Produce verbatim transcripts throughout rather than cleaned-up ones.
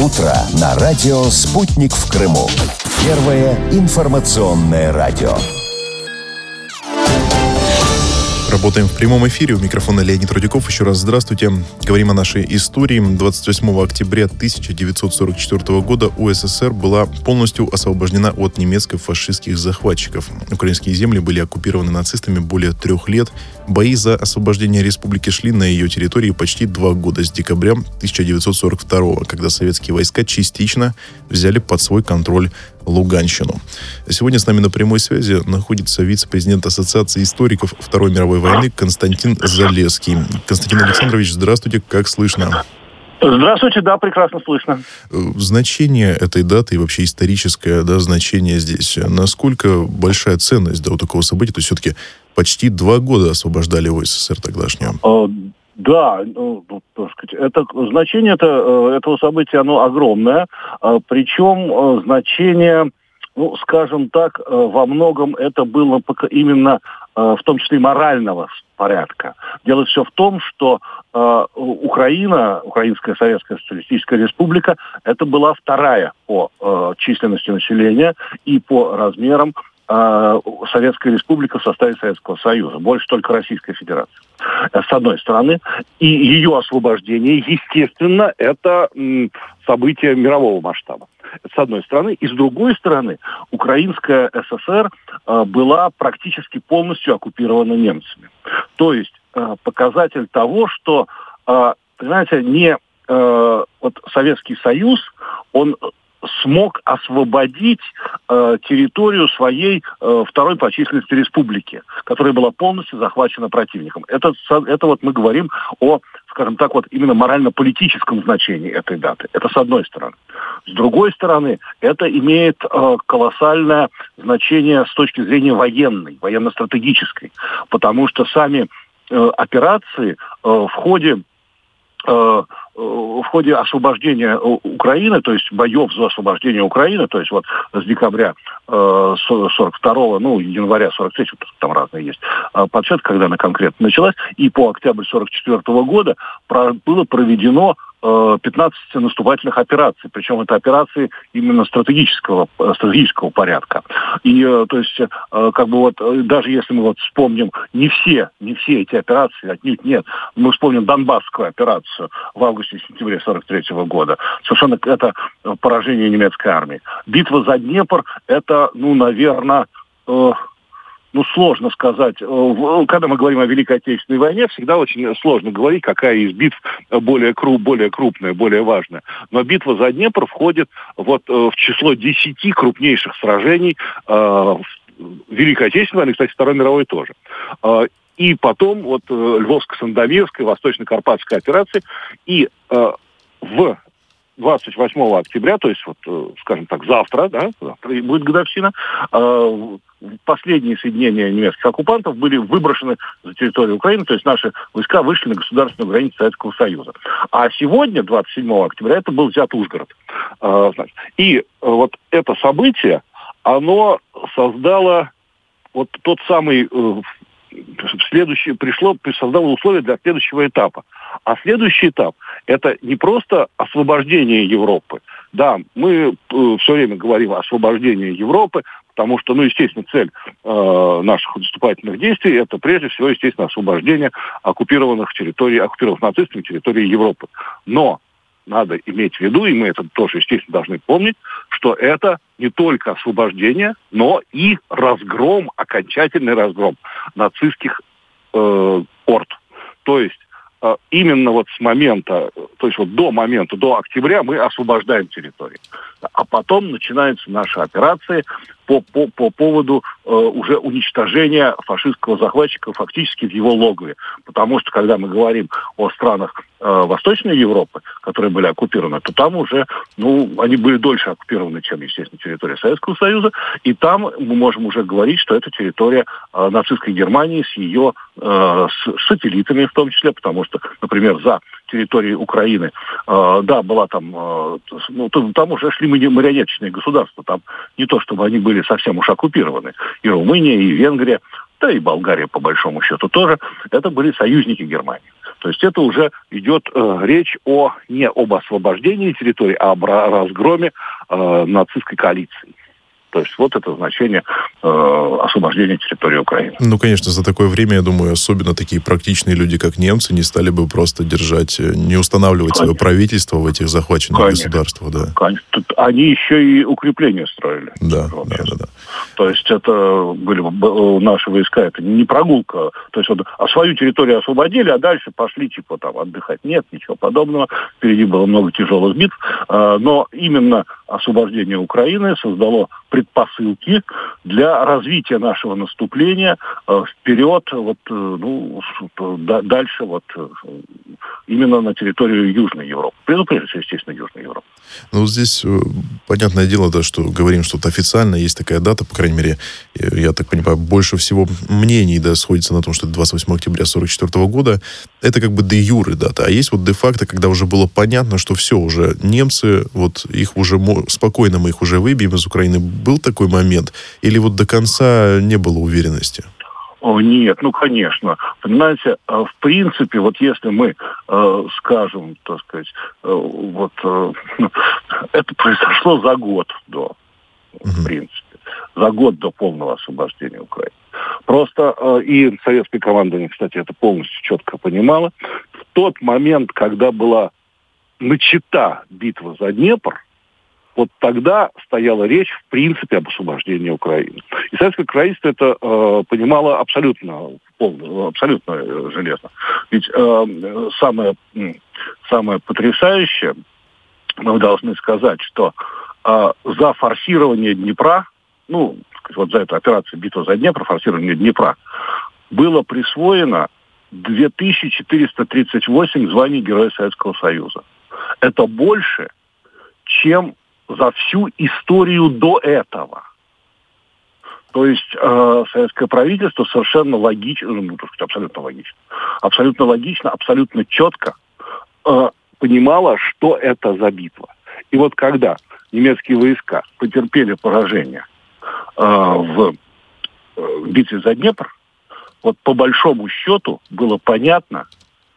утро на радио «Спутник в Крыму». Первое информационное радио. Работаем в прямом эфире. У микрофона Леонид Рудяков. Еще раз здравствуйте. Говорим о нашей истории. двадцать восьмого октября тысяча девятьсот сорок четвёртого года УССР была полностью освобождена от немецко-фашистских захватчиков. Украинские земли были оккупированы нацистами более трех лет. Бои за освобождение республики шли на ее территории почти два года, с декабря тысяча девятьсот сорок второго, когда советские войска частично взяли под свой контроль Луганщину. Сегодня с нами на прямой связи находится вице-президент Ассоциации историков Второй мировой войны Константин Залесский. Константин Александрович, здравствуйте, как слышно? Здравствуйте, да, прекрасно слышно. Значение этой даты и вообще историческое, да, значение здесь, насколько большая ценность, да, у такого события? То есть все-таки почти два года освобождали СССР тогдашнего. Да, ну, так сказать, это значение это, этого события, оно огромное, причем значение, ну, скажем так, во многом это было именно в том числе и морального порядка. Дело все в том, что Украина, Украинская Советская Социалистическая Республика, это была вторая по численности населения и по размерам Советская Республика в составе Советского Союза. Больше только Российская Федерация. С одной стороны. И ее освобождение, естественно, это м, событие мирового масштаба. С одной стороны. И с другой стороны, Украинская ССР э, была практически полностью оккупирована немцами. То есть э, показатель того, что, э, понимаете, не э, вот Советский Союз, он смог освободить э, территорию своей э, второй по численности республики, которая была полностью захвачена противником. Это, это вот мы говорим о, скажем так, вот именно морально-политическом значении этой даты. Это с одной стороны. С другой стороны, это имеет э, колоссальное значение с точки зрения военной, военно-стратегической, потому что сами э, операции э, в ходе э, в ходе освобождения Украины, то есть боев за освобождение Украины, то есть вот с декабря э, сорок второго, ну, января сорок третьего, там разные есть э, подсчет, когда она конкретно началась, и по октябрь сорок четвёртого года про, было проведено э, пятнадцать наступательных операций, причем это операции именно стратегического, стратегического порядка. И, э, то есть, э, как бы вот, даже если мы вот вспомним не все, не все эти операции, отнюдь нет, мы вспомним Донбасскую операцию в августе в сентябре сорок третьего года. Совершенно это поражение немецкой армии. Битва за Днепр, это, ну, наверное, э, ну, сложно сказать. Когда мы говорим о Великой Отечественной войне, всегда очень сложно говорить, какая из битв более, круп, более крупная, более важная. Но битва за Днепр входит вот в число десяти крупнейших сражений э, Великой Отечественной войны, кстати, Второй мировой тоже. И потом вот Львовско-Сандомирская, Восточно-Карпатская операции. И э, в двадцать восьмого октября, то есть, вот, э, скажем так, завтра, да, завтра будет годовщина, э, последние соединения немецких оккупантов были выброшены за территорию Украины, то есть наши войска вышли на государственную границу Советского Союза. А сегодня, двадцать седьмого октября, это был взят Ужгород. Э, значит. И э, вот это событие, оно создало вот тот самый... Э, Следующее пришло, создало условия для следующего этапа. А следующий этап – это не просто освобождение Европы. Да, мы э, все время говорим о освобождении Европы, потому что, ну, естественно, цель э, наших наступательных действий – это, прежде всего, естественно, освобождение оккупированных территорий, оккупированных нацистами территорий Европы. Но надо иметь в виду, и мы это тоже, естественно, должны помнить, что это не только освобождение, но и разгром, окончательный разгром нацистских э, орд. То есть э, именно вот с момента, то есть вот до момента, до октября мы освобождаем территорию. А потом начинаются наши операции по, по, по поводу э, уже уничтожения фашистского захватчика фактически в его логове. Потому что, когда мы говорим о странах э, Восточной Европы, которые были оккупированы, то там уже, ну, они были дольше оккупированы, чем, естественно, территория Советского Союза. И там мы можем уже говорить, что это территория э, нацистской Германии с ее э, с сателлитами в том числе, потому что, например, за территорией Украины, э, да, была там, э, ну, там уже шли марионеточные государства, там не то, чтобы они были совсем уж оккупированы. И Румыния, и Венгрия, да и Болгария, по большому счету, тоже. Это были союзники Германии. То есть это уже идет э, речь о, не об освобождении территории, а об разгроме э, нацистской коалиции. То есть вот это значение э, освобождения территории Украины. Ну, конечно, за такое время, я думаю, особенно такие практичные люди, как немцы, не стали бы просто держать, не устанавливать конечно. свое правительство в этих захваченных конечно. государствах. Да. Конечно. Тут они еще и укрепления строили. Да, да, да, да. То есть это были наши войска, это не прогулка. То есть вот, а свою территорию освободили, а дальше пошли типа там отдыхать. Нет, ничего подобного. Впереди было много тяжелых битв. Но именно освобождение Украины создало предпосылки для развития нашего наступления э, вперед, вот, э, ну, да, дальше, вот, э, именно на территорию Южной Европы. Прежде всего, естественно, Южной Европы. Ну, здесь э, понятное дело, да, что говорим, что вот официально есть такая дата, по крайней мере, я, я так понимаю, больше всего мнений, да, сходится на том, что это двадцать восьмого октября сорок четвёртого года. Это как бы де юре дата. А есть вот де-факто, когда уже было понятно, что все, уже немцы, вот их уже, спокойно мы их уже выбьем из Украины. Был такой момент? Или вот до конца не было уверенности? О, нет, ну, конечно. Понимаете, в принципе, вот если мы э, скажем, так сказать, э, вот э, это произошло за год до, в uh-huh. принципе, за год до полного освобождения Украины. Просто э, и советское командование, кстати, это полностью четко понимало. В тот момент, когда была начата битва за Днепр, вот тогда стояла речь, в принципе, об освобождении Украины. И советское правительство это э, понимало абсолютно, полно, абсолютно э, железно. Ведь э, самое, самое потрясающее, мы должны сказать, что э, за форсирование Днепра, ну, вот за эту операцию «Битва за Днепр», форсирование Днепра, было присвоено две тысячи четыреста тридцать восемь званий Героя Советского Союза. Это больше, чем за всю историю до этого. То есть э, советское правительство совершенно логично, ну, так сказать, абсолютно логично, абсолютно логично, абсолютно четко э, понимало, что это за битва. И вот когда немецкие войска потерпели поражение э, в э, битве за Днепр, вот по большому счету было понятно,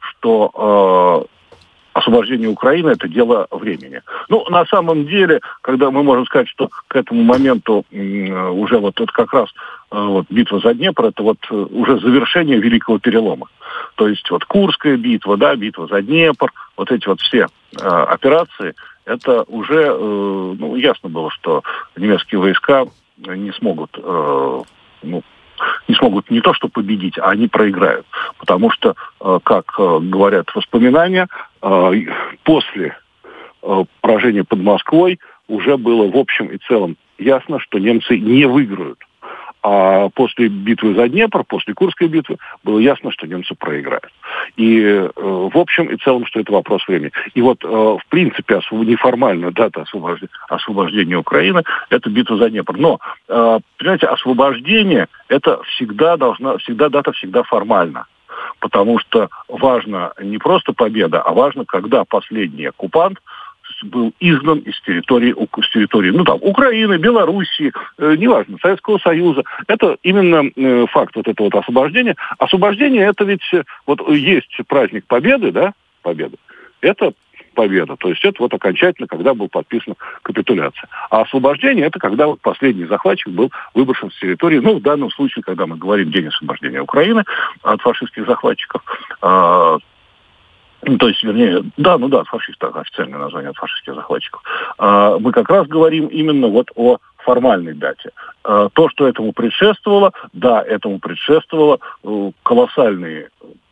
что э, освобождение Украины – это дело времени. Ну, на самом деле, когда мы можем сказать, что к этому моменту э, уже вот это как раз э, вот, битва за Днепр – это вот э, уже завершение Великого Перелома. То есть вот Курская битва, да, битва за Днепр, вот эти вот все э, операции, это уже, э, ну, ясно было, что немецкие войска не смогут, э, ну, не смогут не то что победить, а они проиграют. Потому что, как говорят воспоминания, после поражения под Москвой уже было в общем и целом ясно, что немцы не выиграют. А после битвы за Днепр, после Курской битвы, было ясно, что немцы проиграют. И э, в общем и целом, что это вопрос времени. И вот, э, в принципе, освоб... неформальная дата освобождения, освобождения Украины – это битва за Днепр. Но, э, понимаете, освобождение – это всегда должна, всегда дата всегда формальна. Потому что важно не просто победа, а важно, когда последний оккупант был изгнан из территории, из территории ну, там, Украины, Белоруссии, э, неважно, Советского Союза. Это именно э, факт вот этого вот освобождения. Освобождение – это ведь, вот есть праздник Победы, да, Победы. Это победа. То есть это вот окончательно, когда была подписана капитуляция. А освобождение – это когда вот последний захватчик был выброшен с территории, ну, в данном случае, когда мы говорим День освобождения Украины от фашистских захватчиков, э, Ну, то есть, вернее, да, ну да, фашистов, официальное название от фашистских захватчиков. А, мы как раз говорим именно вот о формальной дате. А, то, что этому предшествовало, да, этому предшествовало э, колоссальные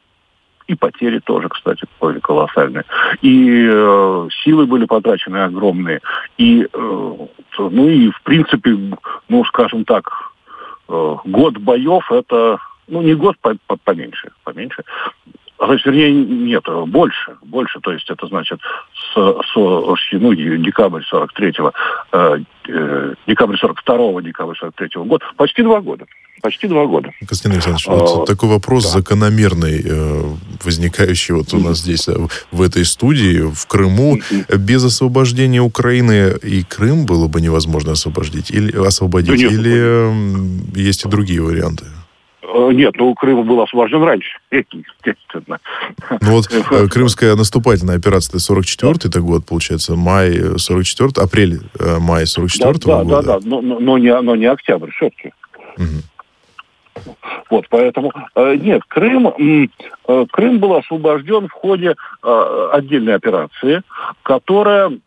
и потери тоже, кстати, были колоссальные. И э, силы были потрачены огромные. И, э, ну и, в принципе, ну, скажем так, э, год боев это, ну, не год, по, по, поменьше, поменьше. То есть, вернее, нет, больше, больше, то есть это значит с, с ну, декабрь сорок третьего, э, э, декабрь сорок второго, декабрь сорок третьего года, почти два года, почти два года. Константин Александрович, а, вот такой вопрос да. закономерный, э, возникающий вот у нас здесь, в этой студии, в Крыму. Без освобождения Украины и Крым было бы невозможно освободить, или, освободить, да нет, или э, есть и другие варианты? Нет, ну Крым был освобожден раньше, естественно. Ну вот э, крымская наступательная операция сорок четвёртый это год, получается, май сорок четвёртый, апрель, э, май сорок четвёртого да, года. Да, да, да, но, но, не, но не октябрь, все-таки. Угу. Вот, поэтому, э, нет, Крым, э, Крым был освобожден в ходе э, отдельной операции, которая...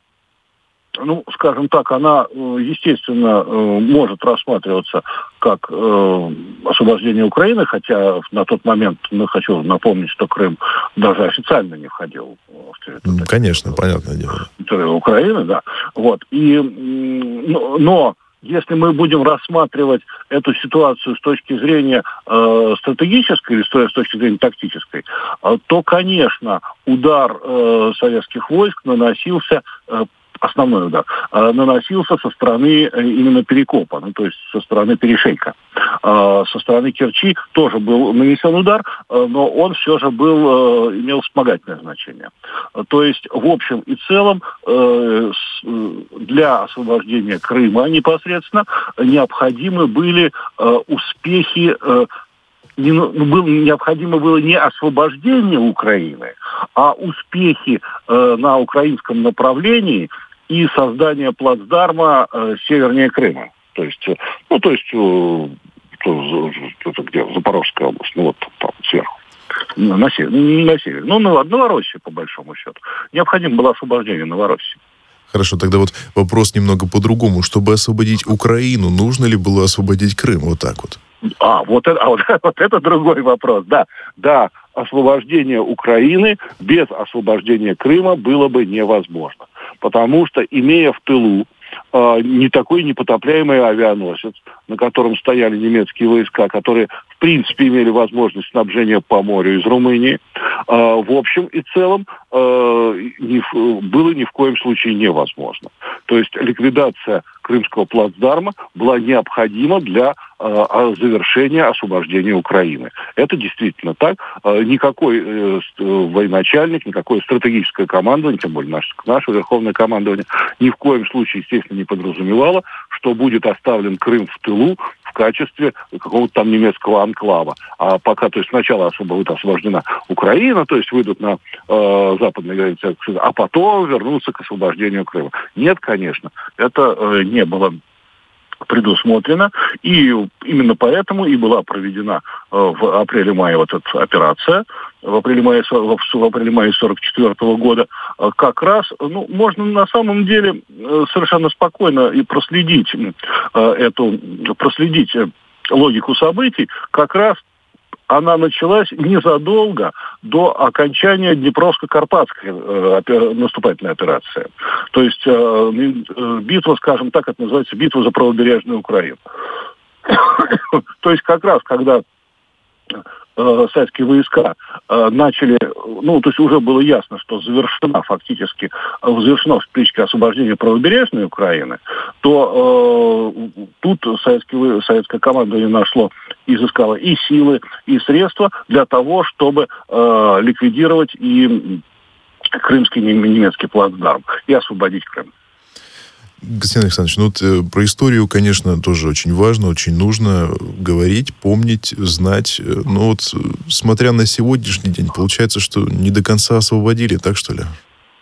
Ну, скажем так, она, естественно, может рассматриваться как э, освобождение Украины, хотя на тот момент, ну, хочу напомнить, что Крым даже официально не входил в территорию. Конечно, понятное дело. Территорию Украины, да. Вот. И, но, но если мы будем рассматривать эту ситуацию с точки зрения э, стратегической или с точки зрения тактической, э, то, конечно, удар э, советских войск наносился э, основной удар, э, наносился со стороны э, именно Перекопа, ну, то есть со стороны перешейка. Э, со стороны Керчи тоже был нанесен удар, э, но он все же был, э, имел вспомогательное значение. Э, то есть, в общем и целом, э, с, э, для освобождения Крыма непосредственно необходимы были э, успехи э, Не, ну, был, необходимо было не освобождение Украины, а успехи э, на украинском направлении и создание плацдарма э, севернее Крыма. То есть, э, ну, то есть, э, то, это где, Запорожская область, ну, вот там, сверху. На север, на север. Ну, на, Новороссия, по большому счету. Необходимо было освобождение Новороссии. Хорошо, тогда вот вопрос немного по-другому. Чтобы освободить Украину, нужно ли было освободить Крым? Вот так вот. А, вот это, а вот, вот это другой вопрос. Да, да, освобождение Украины без освобождения Крыма было бы невозможно. Потому что, имея в тылу э, не такой непотопляемый авианосец, на котором стояли немецкие войска, которые, в принципе, имели возможность снабжения по морю из Румынии, э, в общем и целом э, ни, было ни в коем случае невозможно. То есть ликвидация крымского плацдарма была необходима для э, завершения освобождения Украины. Это действительно так. Э, никакой э, военачальник, никакое стратегическое командование, тем более наше, наше верховное командование, ни в коем случае, естественно, не подразумевало, что будет оставлен Крым в тылу в качестве какого-то там немецкого анклава. А пока, то есть сначала особо будет освобождена Украина, то есть выйдут на э, западной границе, а потом вернутся к освобождению Крыма. Нет, конечно, это э, не было предусмотрено, и именно поэтому и была проведена э, в апреле-мае вот эта операция, в апреле-мае, в апреле-мае сорок четвёртого года, э, как раз, ну, можно на самом деле э, совершенно спокойно и проследить э, эту, проследить логику событий, как раз она началась незадолго до окончания Днепровско-Карпатской э, опер... наступательной операции. То есть э, битва, скажем так, это называется битва за правобережную Украину. То есть как раз, когда э, советские войска э, начали, ну, то есть уже было ясно, что завершена фактически, завершено в притчке освобождение правобережной Украины, то э, тут советские, советское командование нашло, изыскало и силы, и средства для того, чтобы э, ликвидировать и крымский немецкий плацдарм и освободить Крым. Константин Александрович, ну вот э, про историю, конечно, тоже очень важно, очень нужно говорить, помнить, знать. Но вот, смотря на сегодняшний день, получается, что не до конца освободили, так что ли?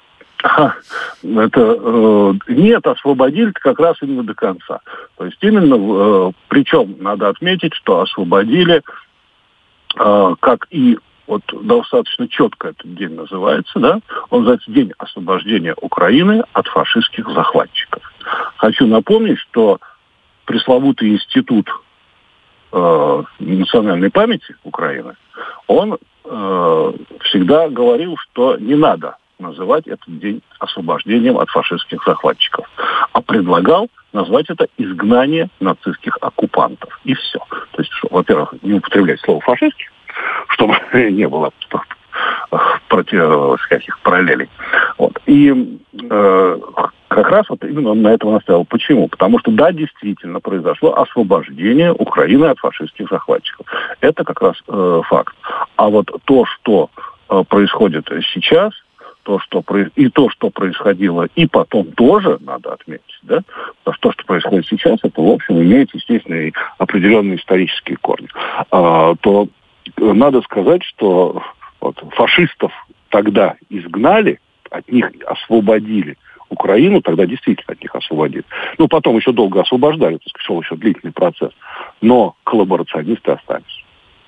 Это э, нет, освободили как раз именно до конца. То есть именно, э, причем надо отметить, что освободили, э, как и вот достаточно четко этот день называется, да, он называется День освобождения Украины от фашистских захватчиков. Хочу напомнить, что пресловутый институт э, национальной памяти Украины, он э, всегда говорил, что не надо называть этот день освобождением от фашистских захватчиков, а предлагал назвать это изгнание нацистских оккупантов. И все. То есть, что, во-первых, не употреблять слово «фашистский», чтобы не было против всяких параллелей. Вот. И э, как раз вот именно он на этом настоял. Почему? Потому что, да, действительно произошло освобождение Украины от фашистских захватчиков. Это как раз э, факт. А вот то, что э, происходит сейчас, то, что, и то, что происходило, и потом тоже, надо отметить, да, потому что то, что происходит сейчас, это, в общем, имеет, естественно, и определенные исторические корни, а, то надо сказать, что вот, фашистов тогда изгнали, от них освободили Украину, тогда действительно от них освободили. Ну, потом еще долго освобождали, так сказать, шел еще длительный процесс. Но коллаборационисты остались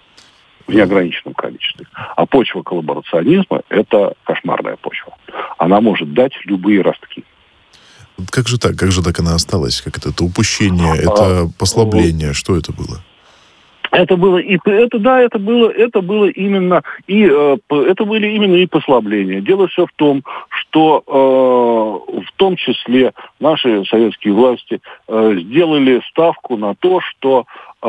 в неограниченном количестве. А почва коллаборационизма – это кошмарная почва. Она может дать любые ростки. Как же так? Как же так она осталась? Как это? Это упущение, это послабление? Что это было? Это было и это да, это было это было именно и э, это были именно и послабления. Дело все в том, что э, в том числе наши советские власти э, сделали ставку на то, что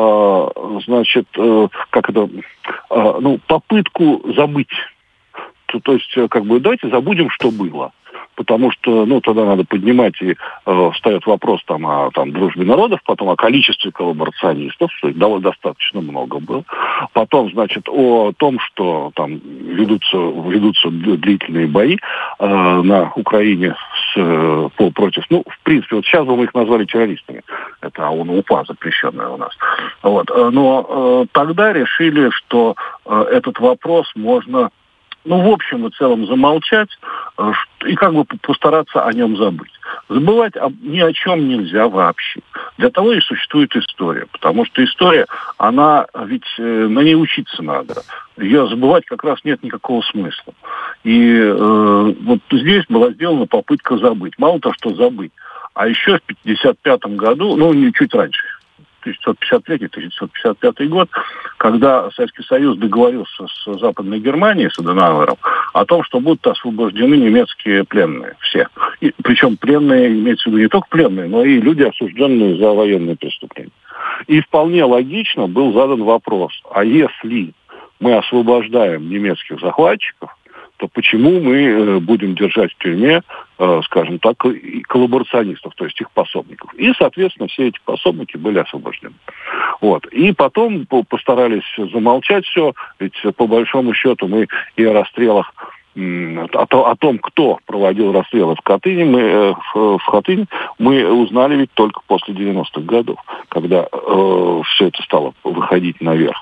э, значит э, как это э, ну попытку забыть. То, то есть как бы давайте забудем, что было. Потому что, ну, тогда надо поднимать, и э, встает вопрос там о там, дружбе народов, потом о количестве коллаборационистов, что довольно достаточно много было. Потом, значит, о том, что там ведутся, ведутся длительные бои э, на Украине с, э, по, против, ну, в принципе, вот сейчас бы мы их назвали террористами. Это ОУН-УПА, запрещенная у нас. Вот. Но э, тогда решили, что э, этот вопрос можно... ну, в общем и целом замолчать и как бы постараться о нем забыть. Забывать ни о чем нельзя вообще. Для того и существует история. Потому что история, она ведь на ней учиться надо. Ее забывать как раз нет никакого смысла. И э, вот здесь была сделана попытка забыть. Мало того, что забыть. А еще в пятьдесят пятом году, ну, не чуть раньше, тысяча девятьсот пятьдесят третий — тысяча девятьсот пятьдесят пятый год, когда Советский Союз договорился с Западной Германией, с Аденауэром, о том, что будут освобождены немецкие пленные. Все. И, причем пленные, имеется в виду не только пленные, но и люди, осужденные за военные преступления. И вполне логично был задан вопрос, а если мы освобождаем немецких захватчиков, то почему мы будем держать в тюрьме, скажем так, коллаборационистов, то есть их пособников. И, соответственно, все эти пособники были освобождены. Вот. И потом постарались замолчать все, ведь по большому счету мы и о расстрелах, о том, кто проводил расстрелы в Катыни, мы, в Хатыни, мы узнали ведь только после девяностых годов, когда э, все это стало выходить наверх.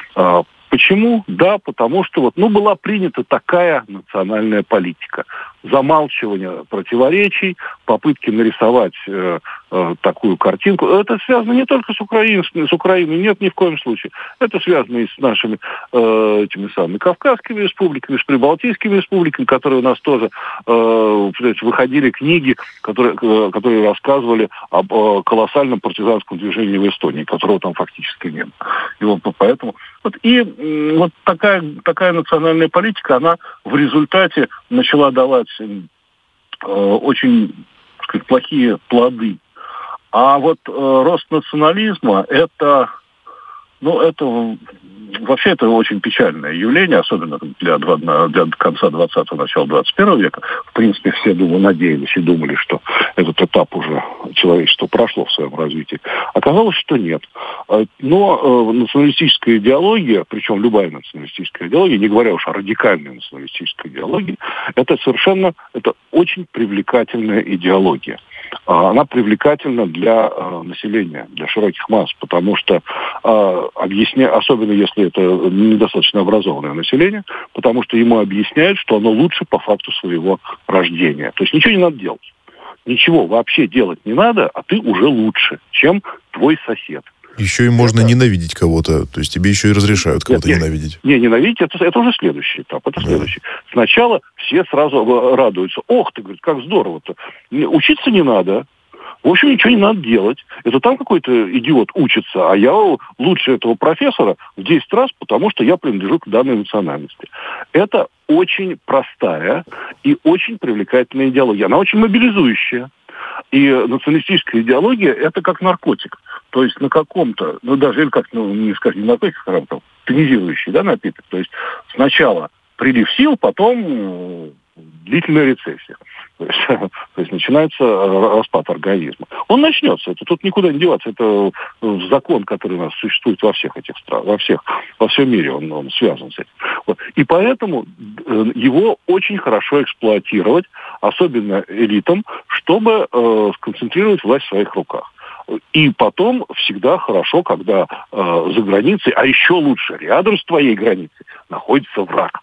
Почему? Да, потому что вот, ну, была принята такая национальная политика. Замалчивание противоречий, попытки нарисовать э, э, такую картинку. Это связано не только с Украиной, с Украиной, нет, ни в коем случае. Это связано и с нашими э, этими самыми Кавказскими республиками, с Прибалтийскими республиками, которые у нас тоже э, выходили книги, которые, э, которые рассказывали об э, колоссальном партизанском движении в Эстонии, которого там фактически нет. И вот поэтому... Вот, и вот такая, такая национальная политика, она в результате начала давать э, очень, так сказать, плохие плоды. А вот э, рост национализма, это, ну, это вообще это очень печальное явление, особенно для, для конца двадцатого, начала двадцать первого века. В принципе, все, думаю, надеялись и думали, что этот этап уже человечество прошло в своем развитии. Оказалось, что нет. Но э, националистическая идеология, причем любая националистическая идеология, не говоря уж о радикальной националистической идеологии, это совершенно, это очень привлекательная идеология. Она привлекательна для э, населения, для широких масс, потому что, э, объясня... особенно если это недостаточно образованное население, потому что ему объясняют, что оно лучше по факту своего рождения. То есть ничего не надо делать. Ничего вообще делать не надо, а ты уже лучше, чем твой сосед. Еще и можно это... ненавидеть кого-то, то есть тебе еще и разрешают кого-то нет, ненавидеть. Не, ненавидеть, это, это уже следующий этап, это да. следующий. Сначала все сразу радуются. Ох ты, говорит, как здорово-то. Учиться не надо. В общем, ничего не надо делать. Это там какой-то идиот учится, а я лучше этого профессора в десять раз, потому что я принадлежу к данной национальности. Это очень простая и очень привлекательная идеология. Она очень мобилизующая. И националистическая идеология – это как наркотик. То есть на каком-то, ну даже или как, ну не скажем, не наркотик, а там, тонизирующий, да, напиток. То есть сначала прилив сил, потом длительная рецессия. То есть, то есть начинается распад организма. Он начнется, это тут никуда не деваться, это закон, который у нас существует во всех этих странах, во всех, во всем мире он, он связан с этим. Вот. И поэтому его очень хорошо эксплуатировать, особенно элитам, чтобы э, сконцентрировать власть в своих руках. И потом всегда хорошо, когда э, за границей, а еще лучше, рядом с твоей границей находится враг.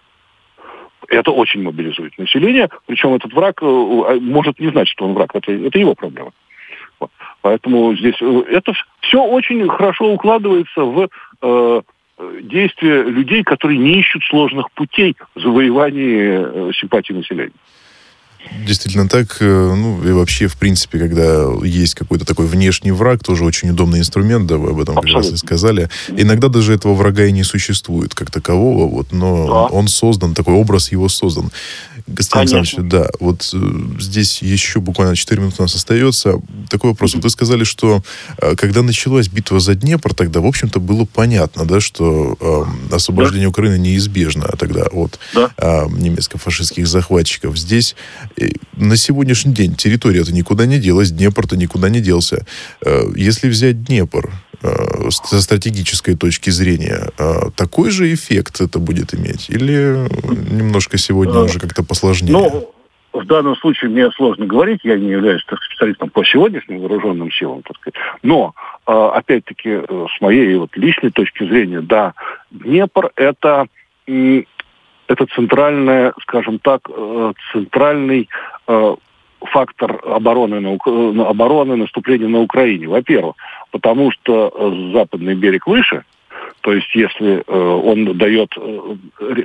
Это очень мобилизует население, причем этот враг э, может не знать, что он враг, это, это его проблема. Вот. Поэтому здесь э, это все очень хорошо укладывается в э, действия людей, которые не ищут сложных путей в завоевании э, симпатии населения. Действительно так. Ну, и вообще, в принципе, когда есть какой-то такой внешний враг, тоже очень удобный инструмент, да, вы об этом Абсолютно. как раз и сказали. Иногда даже этого врага и не существует как такового, вот, но да. он создан, такой образ его создан. Константин Александрович, да, вот э, здесь еще буквально четыре минуты у нас остается. Такой вопрос. Mm-hmm. Вот вы сказали, что э, когда началась битва за Днепр, тогда, в общем-то, было понятно, да, что э, освобождение да. Украины неизбежно тогда от да. э, немецко-фашистских захватчиков. Здесь э, на сегодняшний день территория-то никуда не делась, Днепр-то никуда не делся. Э, если взять Днепр э, со стратегической точки зрения, э, такой же эффект это будет иметь? Или немножко сегодня уже как-то посложнее? Ну, в данном случае мне сложно говорить, я не являюсь так, специалистом по сегодняшним вооруженным силам, так сказать. Но, э, опять-таки, э, с моей вот личной точки зрения, да, Днепр это, э, это центральная, скажем так, э, центральный э, фактор обороны, на, обороны наступления на Украине. Во-первых, потому что э, западный берег выше, то есть если э, он дает... Э,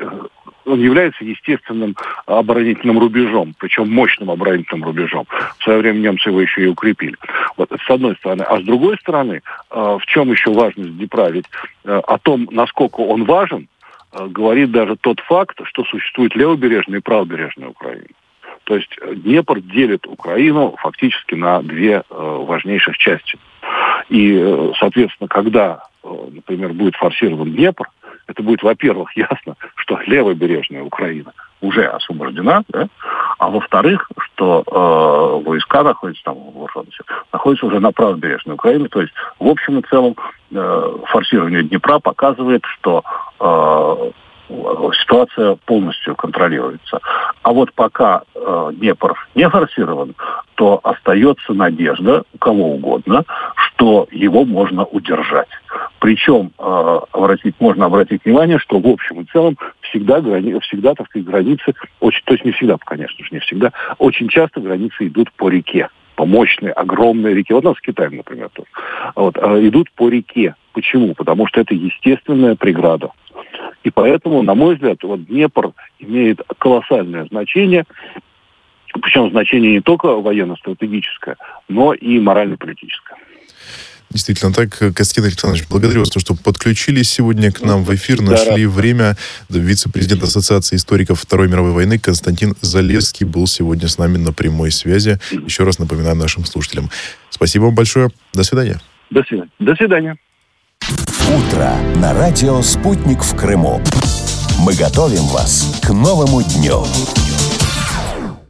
он является естественным оборонительным рубежом, причем мощным оборонительным рубежом. В свое время немцы его еще и укрепили. Вот, это с одной стороны. А с другой стороны, э, в чем еще важность Днепра? Ведь э, о том, насколько он важен, э, говорит даже тот факт, что существует левобережная и правобережная Украина. То есть Днепр делит Украину фактически на две э, важнейших части. И, э, соответственно, когда, э, например, будет форсирован Днепр, это будет, во-первых, ясно, что левобережная Украина уже освобождена, да? А во-вторых, что э, войска находятся там, находятся уже на правобережной Украине. То есть, в общем и целом, э, форсирование Днепра показывает, что э, ситуация полностью контролируется. А вот пока э, Днепр не форсирован, то остается надежда у кого угодно, что его можно удержать. Причем э, обратить, можно обратить внимание, что в общем и целом всегда, грани, всегда так сказать, границы, очень, то есть не всегда, конечно же, не всегда, очень часто границы идут по реке, по мощной, огромной реке. Вот у нас с Китаем, например, тоже. Вот, э, идут по реке. Почему? Потому что это естественная преграда. И поэтому, на мой взгляд, вот Днепр имеет колоссальное значение, причем значение не только военно-стратегическое, но и морально-политическое. Действительно так. Константин Александрович, благодарю вас, что подключились сегодня к нам в эфир, нашли да, время. Вице-президент Ассоциации историков Второй мировой войны Константин Залесский был сегодня с нами на прямой связи. Еще раз напоминаю нашим слушателям. Спасибо вам большое. До свидания. До свидания. До свидания. Утро на радио «Спутник» в Крыму. Мы готовим вас к новому дню.